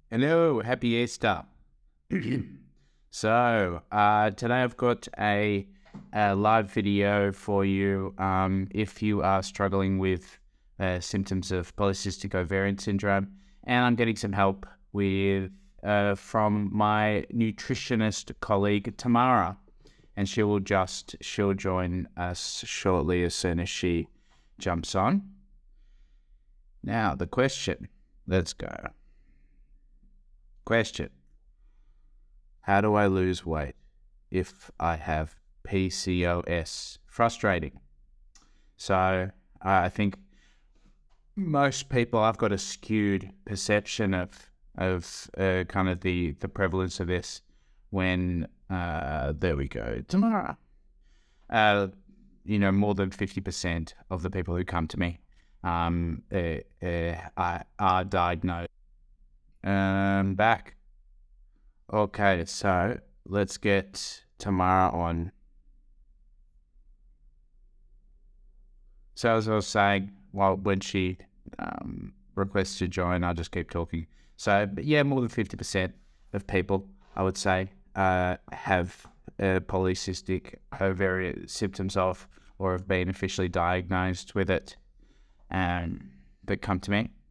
Hello, happy Easter. So, today I've got a live video for you. If you are struggling with symptoms of polycystic ovarian syndrome, and I'm getting some help with from my nutritionist colleague Tamara, and she'll join us shortly as soon as she jumps on. Now, the question. Let's go. Question. How do I lose weight if I have PCOS? Frustrating. So I think most people, I've got a skewed perception of kind of the prevalence of this when, there we go, tomorrow. More than 50% of the people who come to me are diagnosed. Back. Okay, so let's get Tamara on. So as I was saying, when she requests to join, I'll just keep talking. So, but yeah, more than 50% of people, I would say, have polycystic ovarian symptoms of, or have been officially diagnosed with it, that come to me.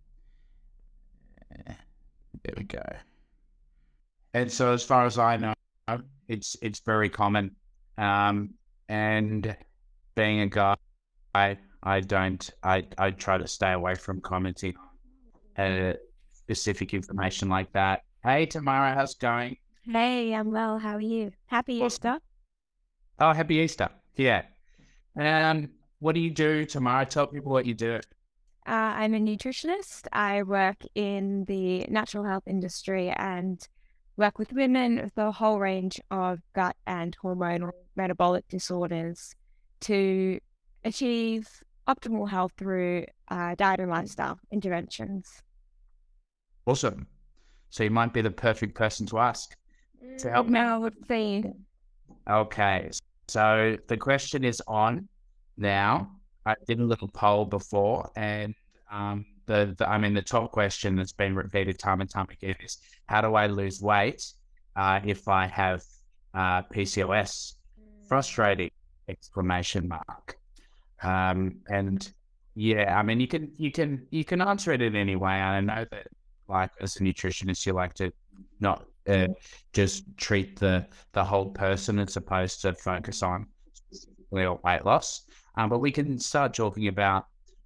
There we go. And so, as far as I know, it's very common. And being a guy, I try to stay away from commenting specific information like that. Hey, Tamara, how's it going? Hey, I'm well. How are you? Happy Awesome. Easter. Oh, happy Easter. Yeah. What do you do, Tamara? Tell people what you do. I'm a nutritionist. I work in the natural health industry and work with women with a whole range of gut and hormonal metabolic disorders to achieve optimal health through diet and lifestyle interventions. Awesome. So you might be the perfect person to ask to help me. Now, let's see. Okay. So the question is on now. I did a little poll before, and the top question that's been repeated time and time again is, how do I lose weight if I have PCOS? Frustrating! Exclamation mark. And yeah, I mean, you can answer it in any way. I know that, like, as a nutritionist, you like to not just treat the whole person as opposed to focus on specifically on weight loss. But we can start talking about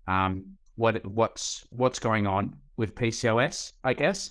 what's going on with PCOS, I guess.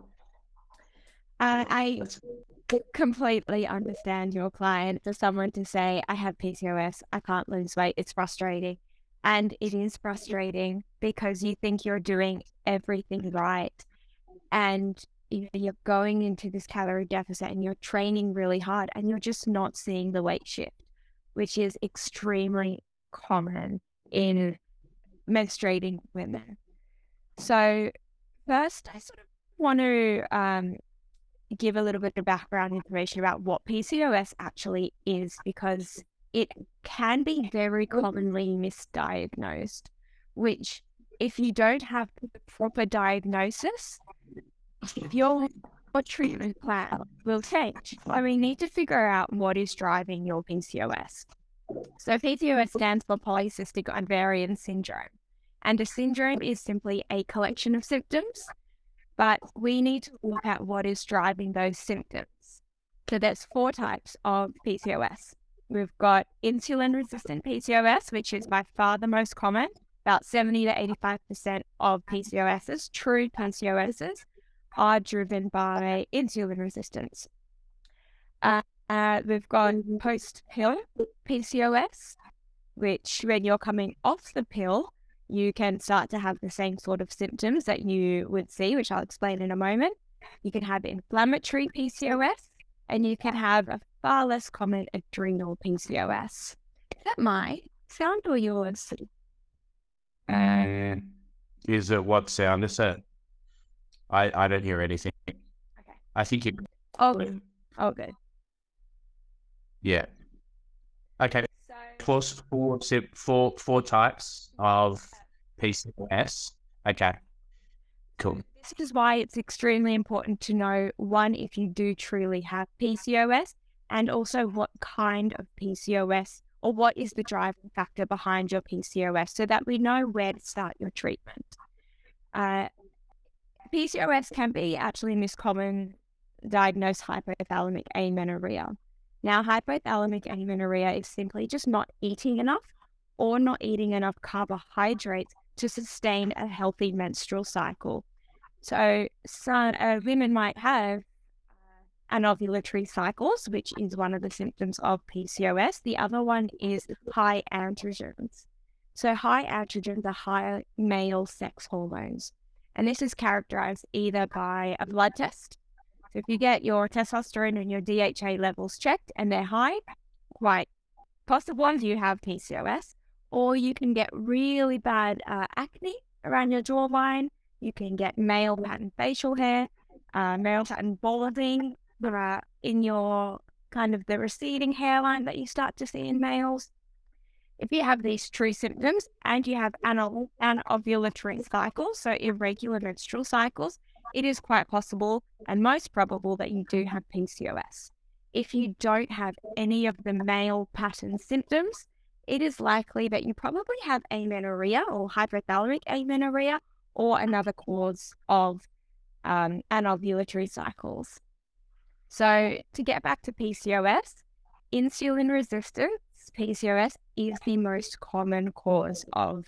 I completely understand your client. For someone to say, I have PCOS, I can't lose weight, it's frustrating. And it is frustrating because you think you're doing everything right. And you're going into this calorie deficit and you're training really hard and you're just not seeing the weight shift, which is extremely common in menstruating women. So first, I sort of want to give a little bit of background information about what PCOS actually is, because it can be very commonly misdiagnosed, which if you don't have the proper diagnosis, your treatment plan will change. So we need to figure out what is driving your PCOS. So PCOS stands for polycystic ovarian syndrome. And a syndrome is simply a collection of symptoms, but we need to look at what is driving those symptoms. So there's 4 types of PCOS. We've got insulin-resistant PCOS, which is by far the most common. About 70 to 85% of PCOSs, true PCOSs, are driven by insulin resistance. We've got post-pill PCOS, which when you're coming off the pill, you can start to have the same sort of symptoms that you would see, which I'll explain in a moment. You can have inflammatory PCOS, and you can have a far less common adrenal PCOS. Is that my sound or yours? Is it what sound is it? I don't hear anything. Okay. I think you. Oh, good. Oh, good. Yeah. Okay. Four types of PCOS. Okay. Cool. this is why it's extremely important to know, one, if you do truly have PCOS, and also what kind of PCOS or what is the driving factor behind your PCOS, so that we know where to start your treatment. PCOS can be actually miscommon diagnosed hypothalamic amenorrhea. Now, hypothalamic amenorrhea is simply just not eating enough or not eating enough carbohydrates to sustain a healthy menstrual cycle. So some women might have anovulatory cycles, which is one of the symptoms of PCOS. The other one is high androgens. So high androgens are high male sex hormones. And this is characterized either by a blood test. So if you get your testosterone and your DHA levels checked and they're high, quite possible you have PCOS. Or you can get really bad acne around your jawline. You can get male pattern facial hair, male pattern balding in your kind of the receding hairline that you start to see in males. If you have these true symptoms and you have anovulatory cycles, so irregular menstrual cycles, it is quite possible and most probable that you do have PCOS. If you don't have any of the male pattern symptoms, it is likely that you probably have amenorrhea or hypothalamic amenorrhea or another cause of anovulatory cycles. So to get back to PCOS, insulin resistance, PCOS, is the most common cause of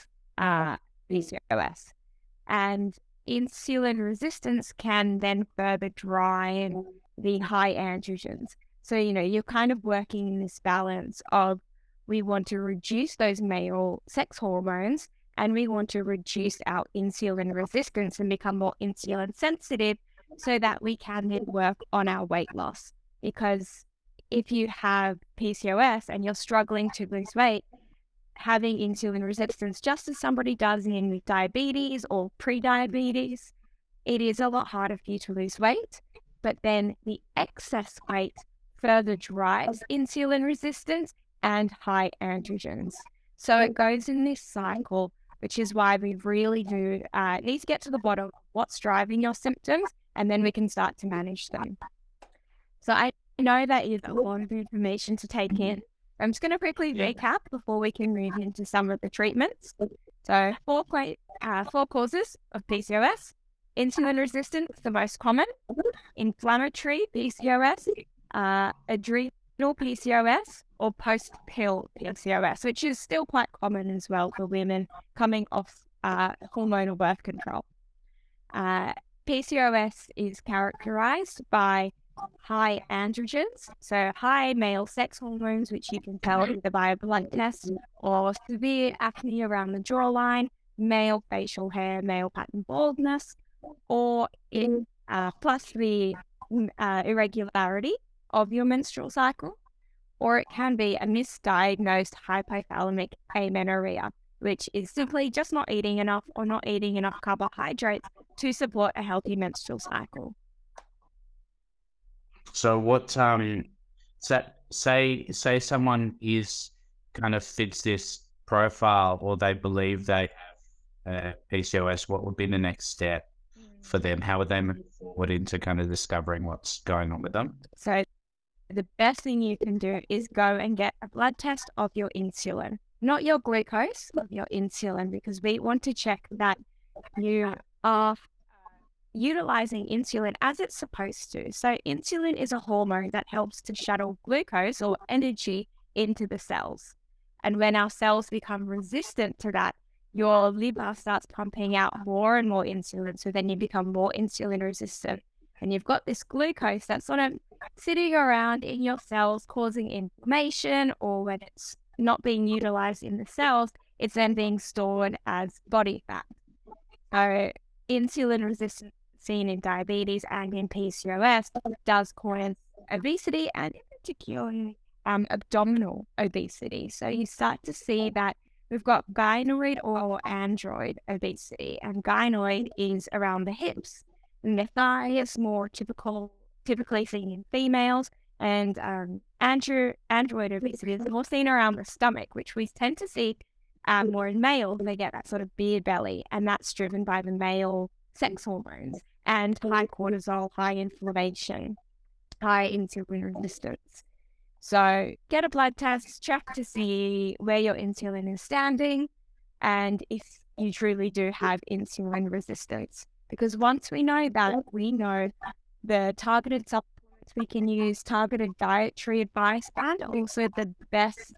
PCOS. And insulin resistance can then further drive the high androgens. So, you're kind of working in this balance of we want to reduce those male sex hormones and we want to reduce our insulin resistance and become more insulin sensitive so that we can then work on our weight loss. Because if you have PCOS and you're struggling to lose weight, having insulin resistance, just as somebody does in diabetes or pre-diabetes, it is a lot harder for you to lose weight. But then the excess weight further drives insulin resistance and high androgens. So it goes in this cycle, which is why we really do need to get to the bottom of what's driving your symptoms, and then we can start to manage them. So I know that is a lot of information to take in. I'm just going to quickly recap before we can move into some of the treatments. So four causes of PCOS. Insulin resistance, the most common. Inflammatory PCOS, adrenal PCOS, or post-pill PCOS, which is still quite common as well for women coming off hormonal birth control. PCOS is characterized by high androgens, so high male sex hormones, which you can tell either by a blood test, or severe acne around the jawline, male facial hair, male pattern baldness, or plus the irregularity of your menstrual cycle, or it can be a misdiagnosed hypothalamic amenorrhea, which is simply just not eating enough or not eating enough carbohydrates to support a healthy menstrual cycle. So what, say someone kind of fits this profile, or they believe they have PCOS, what would be the next step for them? How would they move forward into kind of discovering what's going on with them? So the best thing you can do is go and get a blood test of your insulin, not your glucose, of your insulin, because we want to check that you are utilizing insulin as it's supposed to. So insulin is a hormone that helps to shuttle glucose or energy into the cells. And when our cells become resistant to that, your liver starts pumping out more and more insulin. So then you become more insulin resistant. And you've got this glucose that's sort of sitting around in your cells causing inflammation, or when it's not being utilized in the cells, it's then being stored as body fat. So insulin resistance seen in diabetes and in PCOS does cause obesity, and in particular abdominal obesity. So you start to see that we've got gynoid or android obesity, and gynoid is around the hips, and the thigh is more typically seen in females, and android obesity is more seen around the stomach, which we tend to see more in males. They get that sort of beer belly, and that's driven by the male sex hormones and high cortisol, high inflammation, high insulin resistance. So get a blood test, check to see where your insulin is standing and if you truly do have insulin resistance. Because once we know that, we know the targeted supplements we can use, targeted dietary advice, and also the best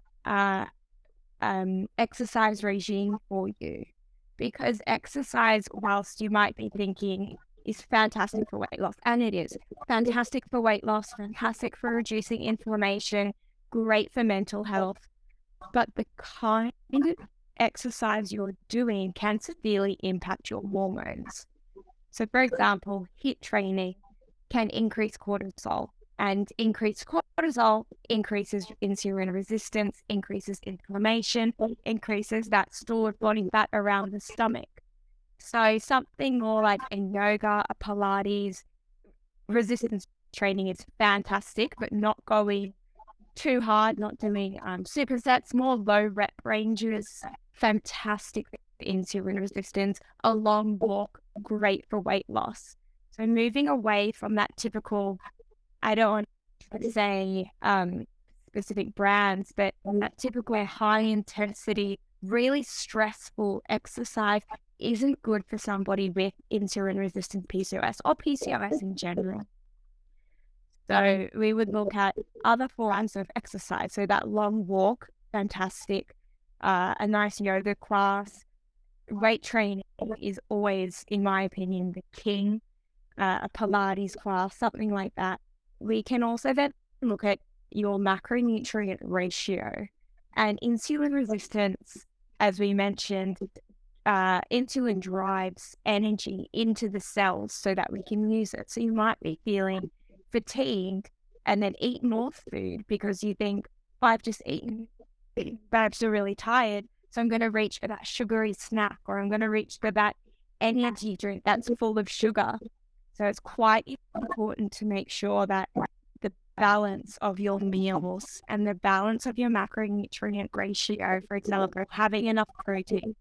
exercise regime for you. Because exercise, whilst you might be thinking is fantastic for weight loss, and it is fantastic for weight loss, fantastic for reducing inflammation, great for mental health, but the kind of exercise you're doing can severely impact your hormones. So, for example, HIIT training can increase cortisol, and increased cortisol increases insulin resistance, increases inflammation, increases that stored body fat around the stomach. So something more like a yoga, a Pilates, resistance training is fantastic, but not going too hard, not doing supersets, more low rep ranges, fantastic for insulin resistance. A long walk, great for weight loss. So moving away from that typical, I don't want to say specific brands, but that typical high intensity, really stressful exercise isn't good for somebody with insulin resistant PCOS or PCOS in general. So we would look at other forms of exercise. So that long walk, fantastic. A nice yoga class. Weight training is always, in my opinion, the king. A Pilates class, something like that. We can also then look at your macronutrient ratio and insulin resistance. As we mentioned, insulin drives energy into the cells so that we can use it. So you might be feeling fatigued and then eat more food because you think, oh, I've just eaten, but I'm still really tired. So I'm going to reach for that sugary snack, or I'm going to reach for that energy drink that's full of sugar. So it's quite important to make sure that the balance of your meals and the balance of your macronutrient ratio, for example, having enough protein,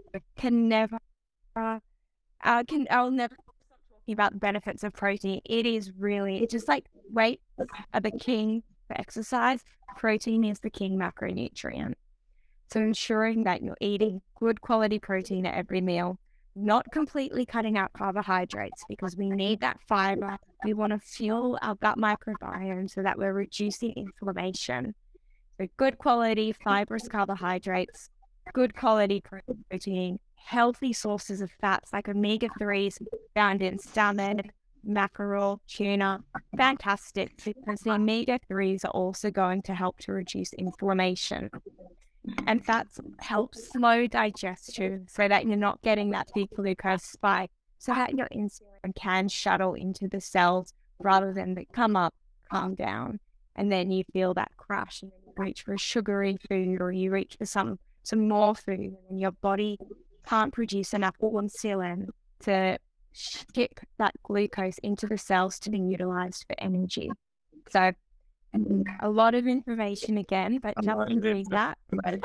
I'll never stop talking about the benefits of protein. It is really, just like weight are the king for exercise, protein is the king macronutrient. So ensuring that you're eating good quality protein at every meal, not completely cutting out carbohydrates because we need that fiber. We want to fuel our gut microbiome so that we're reducing inflammation. So good quality fibrous carbohydrates, good quality protein, healthy sources of fats like omega-3s found in salmon, mackerel, tuna, fantastic, because the omega-3s are also going to help to reduce inflammation. And fats help slow digestion so that you're not getting that big glucose spike, so that your insulin can shuttle into the cells rather than come up, calm down, and then you feel that crash and then you reach for a sugary food or you reach for some more food and your body can't produce enough insulin to ship that glucose into the cells to be utilized for energy. So a lot of information again, but nothing is that.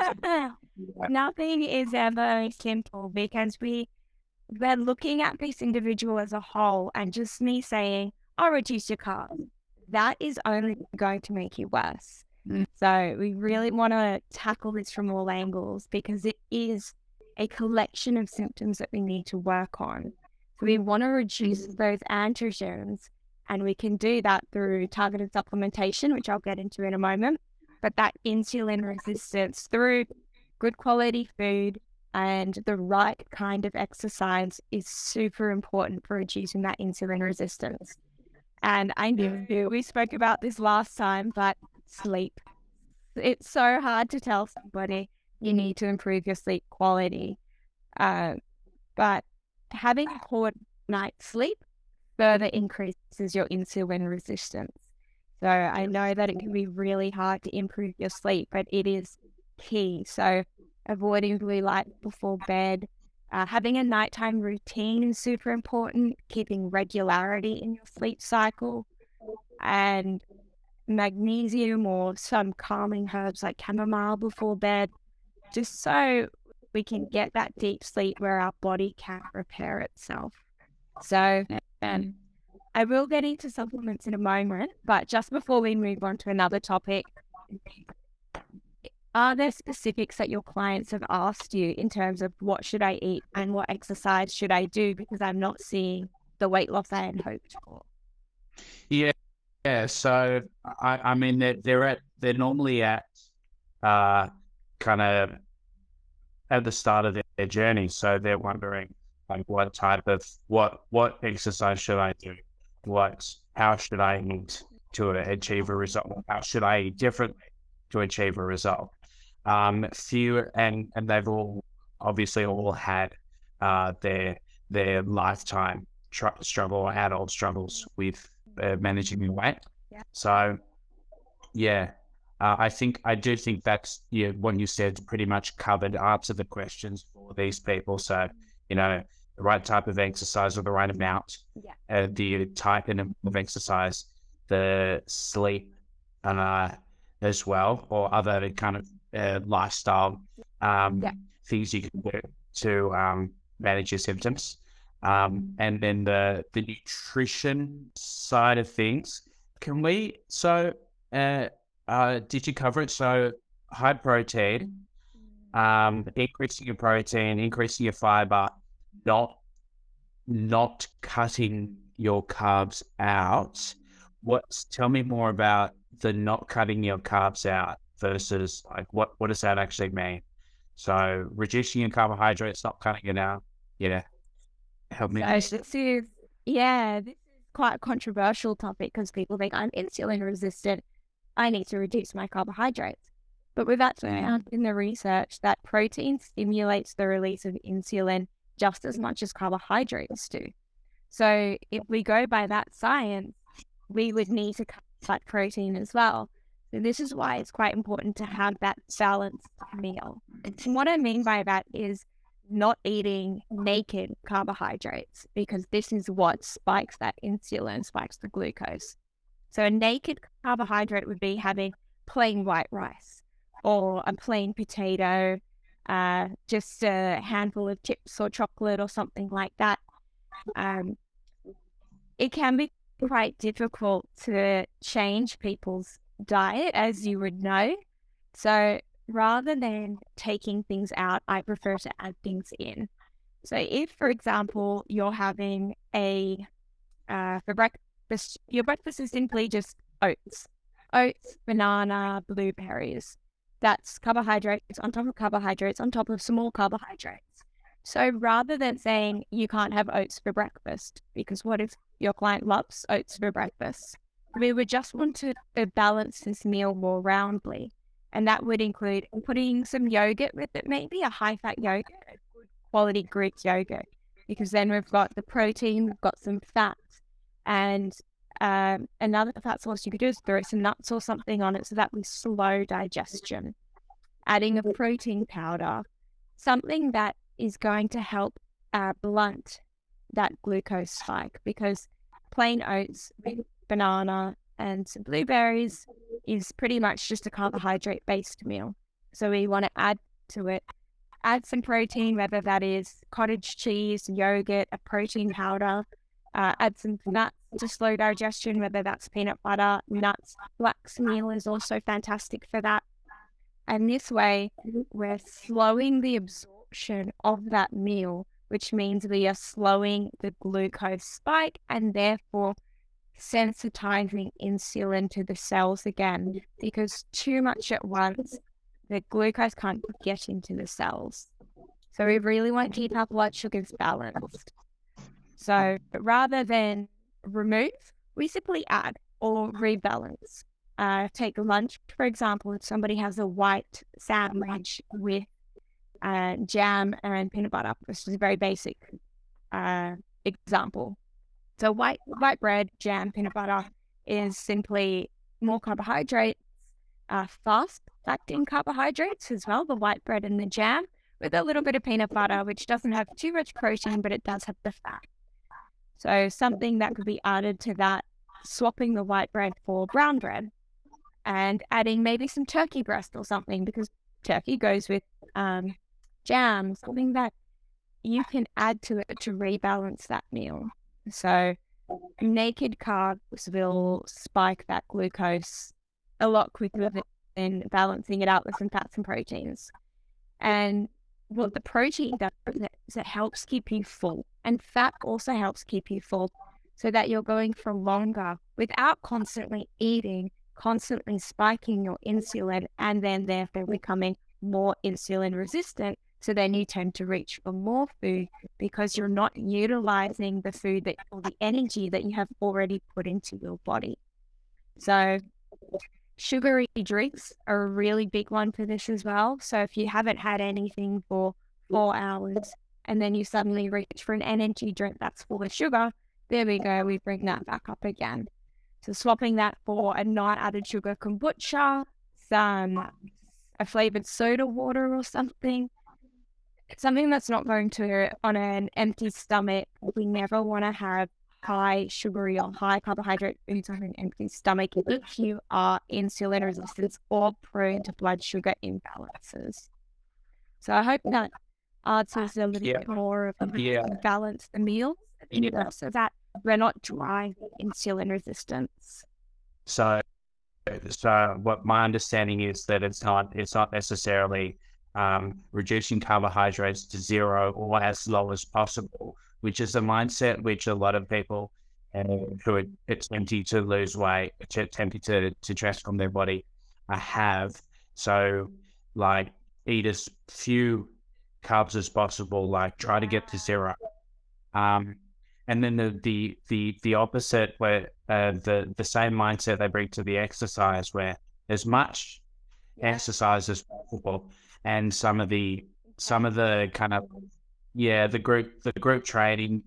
Nothing is ever simple because we're looking at this individual as a whole, and just me saying, "Oh, reduce your carbs," that is only going to make you worse. So we really want to tackle this from all angles because it is a collection of symptoms that we need to work on. So we want to reduce those androgens. And we can do that through targeted supplementation, which I'll get into in a moment. But that insulin resistance through good quality food and the right kind of exercise is super important for reducing that insulin resistance. And I know we spoke about this last time, but sleep. It's so hard to tell somebody you need to improve your sleep quality. But having a poor night's sleep further increases your insulin resistance. So I know that it can be really hard to improve your sleep, but it is key. So avoiding blue light before bed, having a nighttime routine is super important, keeping regularity in your sleep cycle, and magnesium or some calming herbs like chamomile before bed, just so we can get that deep sleep where our body can repair itself. So, I will get into supplements in a moment, but just before we move on to another topic, are there specifics that your clients have asked you in terms of what should I eat and what exercise should I do because I'm not seeing the weight loss I had hoped for? Yeah. So I mean they're normally at kind of at the start of their journey, so they're wondering like what type of what exercise should I do, how should I eat to achieve a result, how should I eat differently to achieve a result. Few and they've all obviously all had their lifetime struggle or adult struggles with managing their weight. Yeah. So yeah, I do think that's what you said pretty much covered answer the questions for these people. So the right type of exercise or the right amount, the type of exercise, the sleep, as well, or other kind of lifestyle things you can do to manage your symptoms. And then the nutrition side of things, did you cover it? So high protein, increasing your protein, increasing your fiber, not cutting your carbs out. Tell me more about the not cutting your carbs out versus like what does that actually mean? So reducing your carbohydrates, not cutting it out. Yeah. Help me. So this is quite a controversial topic because people think I'm insulin resistant. I need to reduce my carbohydrates. But we've actually found in the research that protein stimulates the release of insulin just as much as carbohydrates do. So if we go by that science, we would need to cut protein as well. So this is why it's quite important to have that balanced meal. And what I mean by that is not eating naked carbohydrates, because this is what spikes that insulin, spikes the glucose. So a naked carbohydrate would be having plain white rice or a plain potato, just a handful of chips or chocolate or something like that. It can be quite difficult to change people's diet, as you would know. So rather than taking things out, I prefer to add things in. So if, for example, you're having for breakfast, your breakfast is simply just oats, banana, blueberries. That's carbohydrates on top of carbohydrates on top of some more carbohydrates. So rather than saying you can't have oats for breakfast, because what if your client loves oats for breakfast? We would just want to balance this meal more roundly. And that would include putting some yogurt with it, maybe a high-fat yogurt, a good quality Greek yogurt, because then we've got the protein, we've got some fat, and another fat source you could do is throw some nuts or something on it so that we slow digestion. Adding a protein powder, something that is going to help blunt that glucose spike, because plain oats with banana and some blueberries is pretty much just a carbohydrate-based meal. So we want to add some protein, whether that is cottage cheese, yogurt, a protein powder, add some nuts to slow digestion, whether that's peanut butter, nuts. Flax meal is also fantastic for that. And this way, we're slowing the absorption of that meal, which means we are slowing the glucose spike and therefore sensitizing insulin to the cells again, because too much at once, the glucose can't get into the cells. So we really want to keep our blood sugars balanced. So rather than remove, we simply add or rebalance. Take lunch, for example, if somebody has a white sandwich with jam and peanut butter, which is a very basic example. So white bread, jam, peanut butter is simply more carbohydrates, fast-acting carbohydrates as well, the white bread and the jam, with a little bit of peanut butter, which doesn't have too much protein, but it does have the fat. So something that could be added to that, swapping the white bread for brown bread and adding maybe some turkey breast or something, because turkey goes with jam, something that you can add to it to rebalance that meal. So naked carbs will spike that glucose a lot quicker than balancing it out with some fats and proteins. And what the protein does is it helps keep you full. And fat also helps keep you full so that you're going for longer without constantly eating, constantly spiking your insulin, and then therefore becoming more insulin resistant. So then you tend to reach for more food because you're not utilizing the food that, or the energy that you have already put into your body. So sugary drinks are a really big one for this as well. So if you haven't had anything for 4 hours and then you suddenly reach for an energy drink that's full of sugar, there we go, we bring that back up again. So swapping that for a non-added sugar kombucha, a flavored soda water or something that's not going to, on an empty stomach. We never want to have high sugary or high carbohydrate foods on an empty stomach if you are insulin resistant or prone to blood sugar imbalances. So I hope that answers a little bit more of balance the meals so that we're not driving insulin resistance. So what my understanding is that it's not necessarily reducing carbohydrates to zero or as low as possible, which is a mindset which a lot of people who are attempting to lose weight, attempting to transform their body, have. So, like, eat as few carbs as possible, like try to get to zero. And then the opposite, where the same mindset they bring to the exercise, where as much exercise as possible, and some of the kind of the group training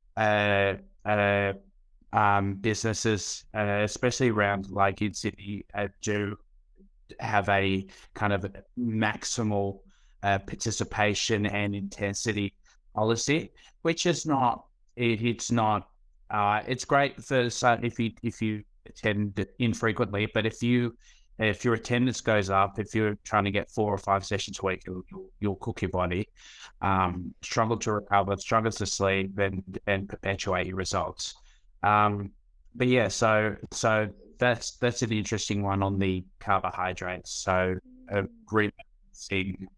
businesses, especially around like in Sydney, do have a kind of maximal participation and intensity policy, which is not. It's not. It's great for if you attend infrequently, but if your attendance goes up, if you're trying to get 4 or 5 sessions a week, you'll cook your body, struggle to recover, struggle to sleep, and perpetuate your results. But yeah, so that's an interesting one on the carbohydrates. So rebalancing,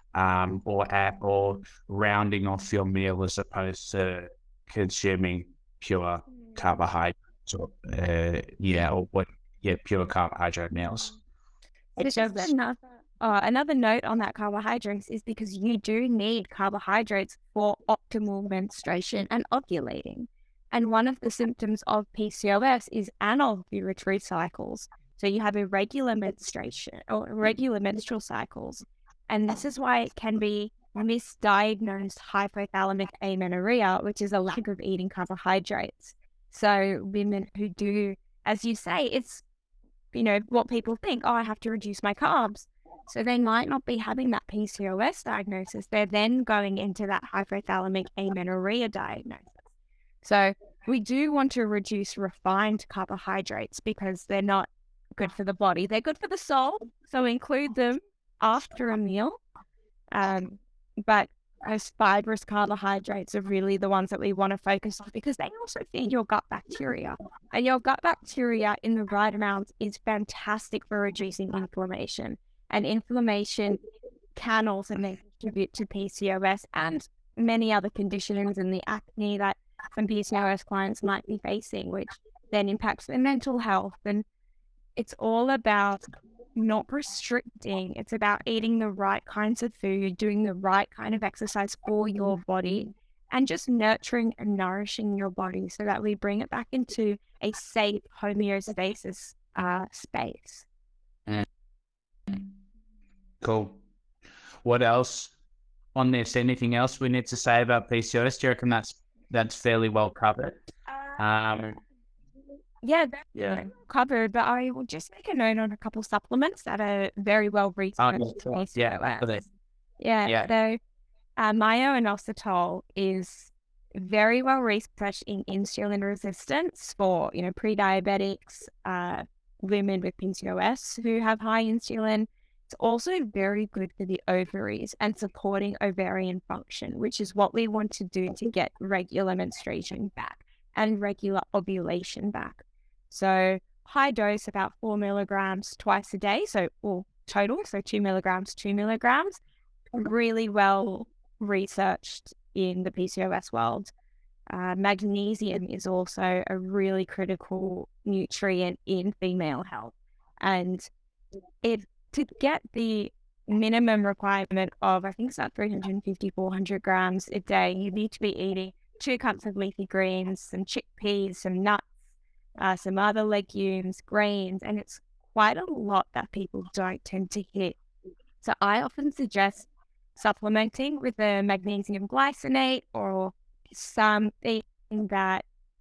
or rounding off your meal as opposed to consuming pure carbohydrates, or pure carbohydrate meals. Another note on that carbohydrates is because you do need carbohydrates for optimal menstruation and ovulating. And one of the symptoms of PCOS is anovulatory cycles. So you have irregular menstruation or irregular menstrual cycles. And this is why it can be misdiagnosed hypothalamic amenorrhea, which is a lack of eating carbohydrates. So women who do, as you say, it's, what people think, I have to reduce my carbs. So they might not be having that PCOS diagnosis. They're then going into that hypothalamic amenorrhea diagnosis. So we do want to reduce refined carbohydrates because they're not good for the body. They're good for the soul. So include them after a meal. But those fibrous carbohydrates are really the ones that we want to focus on because they also feed your gut bacteria. And your gut bacteria in the right amount is fantastic for reducing inflammation. And inflammation can also contribute to PCOS and many other conditions and the acne that some PCOS clients might be facing, which then impacts their mental health. And it's all about not restricting. It's about eating the right kinds of food, doing the right kind of exercise for your body, and just nurturing and nourishing your body so that we bring it back into a safe homeostasis space. Cool. What else on this? Anything else we need to say about PCOS? Do you reckon that's fairly well covered? Covered, but I will just make a note on a couple supplements that are very well researched. So myo-inositol is very well researched in insulin resistance for pre-diabetics, women with PCOS who have high insulin. It's also very good for the ovaries and supporting ovarian function, which is what we want to do to get regular menstruation back and regular ovulation back. So high dose, about 4 milligrams twice a day. So all total, so 2 milligrams, 2 milligrams, really well researched in the PCOS world. Magnesium is also a really critical nutrient in female health. And to get the minimum requirement of, I think it's about 350, 400 grams a day, you need to be eating 2 cups of leafy greens, some chickpeas, some nuts, some other legumes, grains, and it's quite a lot that people don't tend to hit. So I often suggest supplementing with a magnesium glycinate or something that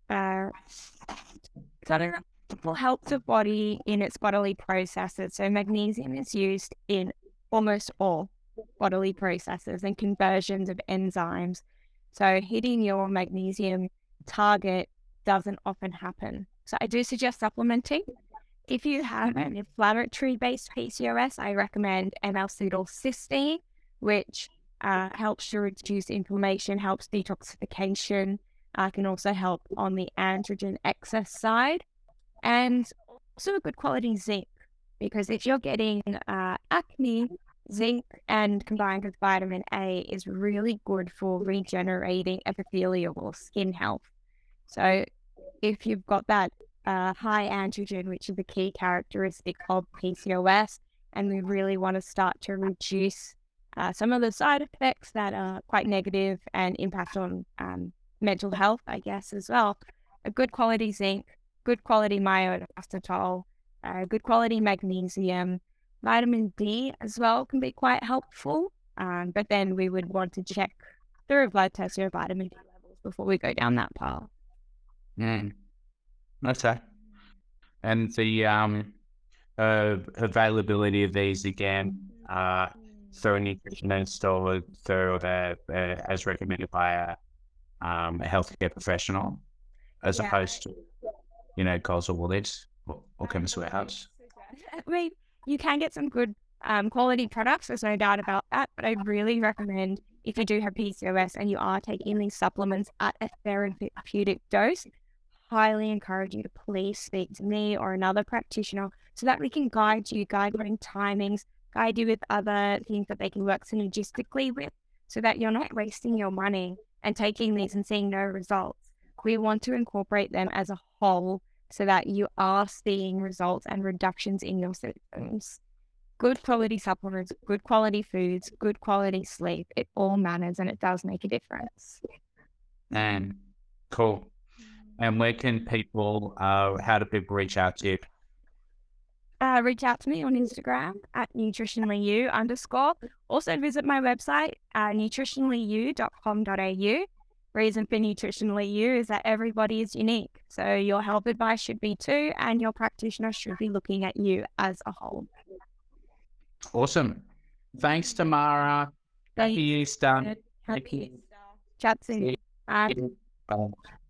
will help the body in its bodily processes. So magnesium is used in almost all bodily processes and conversions of enzymes. So hitting your magnesium target doesn't often happen. So I do suggest supplementing. If you have an inflammatory-based PCOS, I recommend N-acetylcysteine, which helps to reduce inflammation, helps detoxification, can also help on the androgen excess side, and also a good quality zinc, because if you're getting acne, zinc and combined with vitamin A is really good for regenerating epithelial or skin health. So if you've got that high androgen, which is a key characteristic of PCOS, and we really want to start to reduce some of the side effects that are quite negative and impact on mental health, I guess, as well. A good quality zinc, good quality myoinositol, good quality magnesium, vitamin D as well can be quite helpful. But then we would want to check through a blood test your vitamin D levels before we go down that path. Okay. And the availability of these again, through a nutritionist or through as recommended by a healthcare professional, as opposed to, Coles or Woolies or Chemist Warehouse. I mean, you can get some good quality products, there's no doubt about that, but I really recommend, if you do have PCOS and you are taking these supplements at a therapeutic dose, highly encourage you to please speak to me or another practitioner so that we can guide you in timings, guide you with other things that they can work synergistically with, so that you're not wasting your money and taking these and seeing no results. We want to incorporate them as a whole so that you are seeing results and reductions in your symptoms. Good quality supplements, good quality foods, good quality sleep, it all matters and it does make a difference. And cool. And where can people, how do people reach out to you? Reach out to me on Instagram at nutritionallyu_. Also visit my website, nutritionallyu.com.au. Reason for Nutritionally You is that everybody is unique. So your health advice should be too, and your practitioner should be looking at you as a whole. Awesome. Thanks, Tamara. Happy Easter. Happy Easter. Chat soon. Bye.